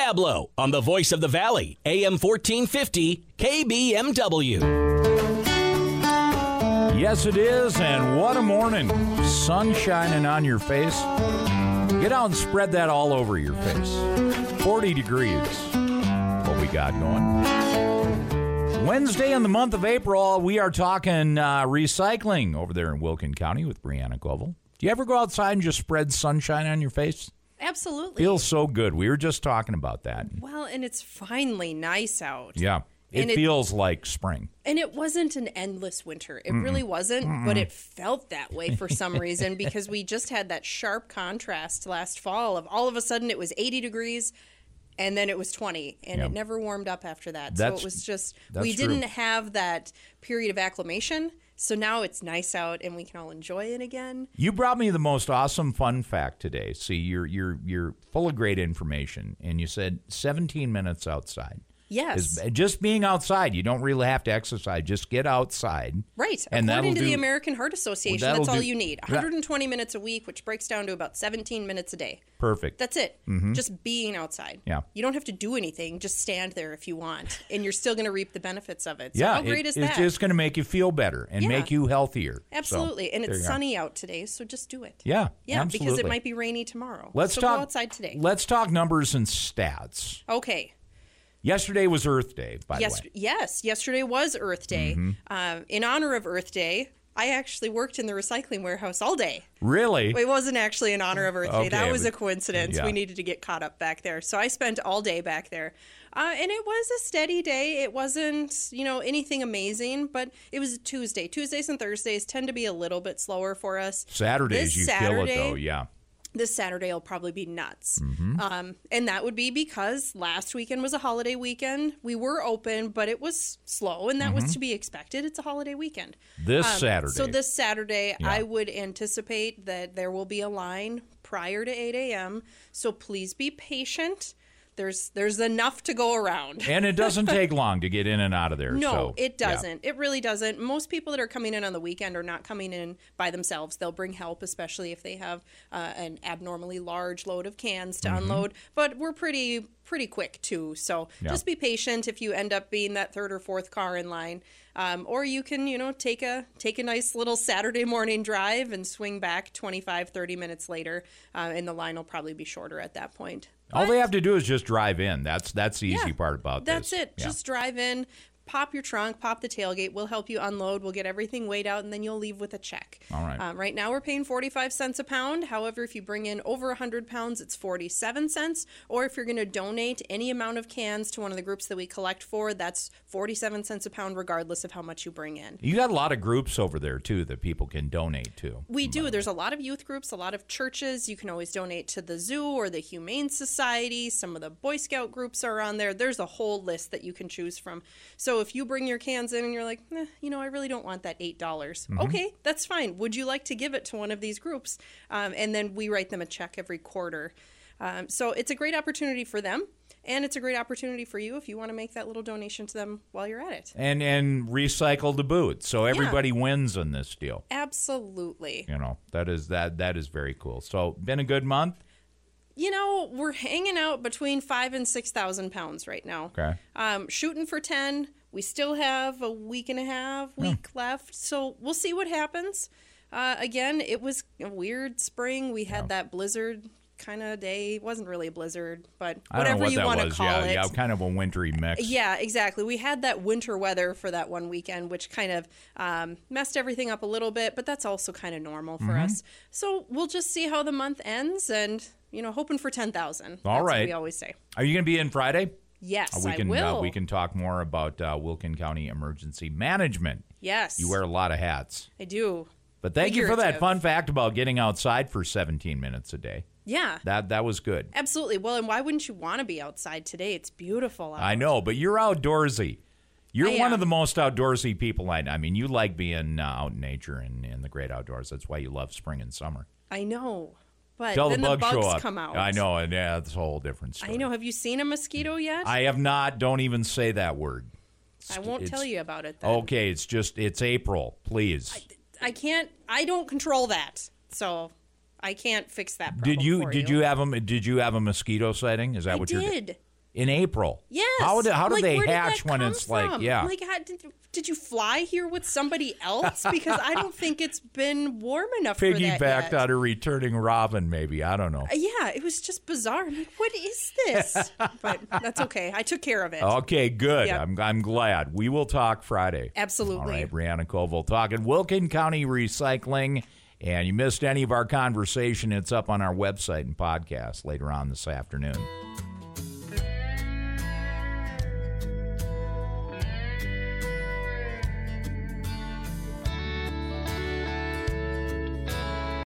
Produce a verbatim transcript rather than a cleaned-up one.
Pablo on the Voice of the Valley, A M fourteen fifty, K B M W. Yes, it is, and what a morning. Sun shining on your face. Get out and spread that all over your face. forty degrees, what we got going. Wednesday in the month of April, we are talking uh, recycling over there in Wilkin County with Brianna Koval. Do you ever go outside and just spread sunshine on your face? Absolutely. Feels so good. We were just talking about that. Well, and it's finally nice out. Yeah. It, it feels like spring. And it wasn't an endless winter. It Mm-mm. really wasn't, Mm-mm. but it felt that way for some reason because we just had that sharp contrast last fall of all of a sudden it was eighty degrees and then it was twenty, and yep. it never warmed up after that. That's, so it was just, we didn't true. have that period of acclimation. So now it's nice out and we can all enjoy it again. You brought me the most awesome fun fact today. See, you're you're you're full of great information, and you said seventeen minutes outside. Yes. Just being outside. You don't really have to exercise. Just get outside. Right. And According to do, the American Heart Association, well, that's all do, you need. one hundred twenty that, minutes a week, which breaks down to about seventeen minutes a day. Perfect. That's it. Mm-hmm. Just being outside. Yeah. You don't have to do anything. Just stand there if you want, and you're still going to reap the benefits of it. So yeah, how great it, is that? It's just going to make you feel better and yeah. make you healthier. Absolutely. So, and it's sunny out today, so just do it. Yeah, Yeah, absolutely. because it might be rainy tomorrow. Let's so talk, go outside today. Let's talk numbers and stats. Okay. Yesterday was Earth Day, by yes, the way. Yes, yesterday was Earth Day. Mm-hmm. Uh, in honor of Earth Day, I actually worked in the recycling warehouse all day. Really? It wasn't actually in honor of Earth okay, Day. That was but, a coincidence. Yeah. We needed to get caught up back there. So I spent all day back there. Uh, and it was a steady day. It wasn't, you know, anything amazing, but it was a Tuesday. Tuesdays and Thursdays tend to be a little bit slower for us. Saturdays, this you Saturday, feel it, though, yeah. This Saturday will probably be nuts. Mm-hmm. Um, and that would be because last weekend was a holiday weekend. We were open, but it was slow, and that mm-hmm. was to be expected. It's a holiday weekend. This um, Saturday. So this Saturday, yeah. I would anticipate that there will be a line prior to eight a.m., so please be patient. There's there's enough to go around. And it doesn't take long to get in and out of there. No, so, it doesn't. Yeah. It really doesn't. Most people that are coming in on the weekend are not coming in by themselves. They'll bring help, especially if they have uh, an abnormally large load of cans to mm-hmm. unload. But we're pretty pretty quick, too. So yeah. just be patient if you end up being that third or fourth car in line. Um, or you can, you know, take a take a nice little Saturday morning drive and swing back twenty-five, thirty minutes later, uh, and the line will probably be shorter at that point. All But, they have to do is just drive in. That's that's the easy yeah, part about that's this. That's it. Yeah. Just drive in, pop your trunk, pop the tailgate. We'll help you unload. We'll get everything weighed out, and then you'll leave with a check. All right. Um, right now we're paying forty-five cents a pound. However, if you bring in over one hundred pounds, it's forty-seven cents. Or if you're going to donate any amount of cans to one of the groups that we collect for, that's forty-seven cents a pound regardless of how much you bring in. You got a lot of groups over there, too, that people can donate to. We do. There's a lot of youth groups, a lot of churches. You can always donate to the zoo or the Humane Society. Some of the Boy Scout groups are on there. There's a whole list that you can choose from. So if you bring your cans in and you're like, eh, you know, I really don't want that eight dollars. Mm-hmm. Okay, that's fine. Would you like to give it to one of these groups? Um, and then we write them a check every quarter. Um, so it's a great opportunity for them. And it's a great opportunity for you if you want to make that little donation to them while you're at it. And and recycle the boot. So everybody yeah. wins in this deal. Absolutely. You know, that is that that is very cool. So been a good month? You know, we're hanging out between five and six thousand pounds right now. Okay. Um, shooting for ten. We still have a week and a half week yeah. left, so we'll see what happens. Uh, again, it was a weird spring. We had yeah. that blizzard kind of day. It wasn't really a blizzard, but whatever what you want to call yeah, it. Yeah, kind of a wintry mix. Yeah, exactly. We had that winter weather for that one weekend, which kind of um, messed everything up a little bit, but that's also kind of normal for mm-hmm. us. So we'll just see how the month ends and, you know, hoping for ten thousand. All that's right. what we always say. Are you going to be in Friday? Yes, we can, I will. Uh, we can talk more about uh, Wilkin County Emergency Management. Yes. You wear a lot of hats. I do. But thank you for that fun fact about getting outside for seventeen minutes a day. Yeah. That that was good. Absolutely. Well, and why wouldn't you want to be outside today? It's beautiful out. I know, but you're outdoorsy. You're I one am. of the most outdoorsy people I know. I mean, you like being uh, out in nature and in the great outdoors. That's why you love spring and summer. I know. But Till then the the, bugs bugs show up. come out. I know, and yeah, that's a whole different story. I know. Have you seen a mosquito yet? I have not. Don't even say that word. I won't It's- tell you about it then. Okay, it's just, it's April, please. I, I can't, I don't control that. So I can't fix that problem Did you for did you have a did you have a mosquito sighting? Is that I what you're did. in April. Yes. How do, how do like, they where did hatch that when come it's from? like, yeah. Like, how, did, did you fly here with somebody else? Because I don't think it's been warm enough for that yet. Piggybacked on a returning robin, maybe. I don't know. Yeah, it was just bizarre. I'm like, what is this? But that's okay. I took care of it. Okay, good. Yep. I'm I'm glad. We will talk Friday. Absolutely. All right, Brianna Koval talking Wilkin County Recycling. And you missed any of our conversation, it's up on our website and podcast later on this afternoon.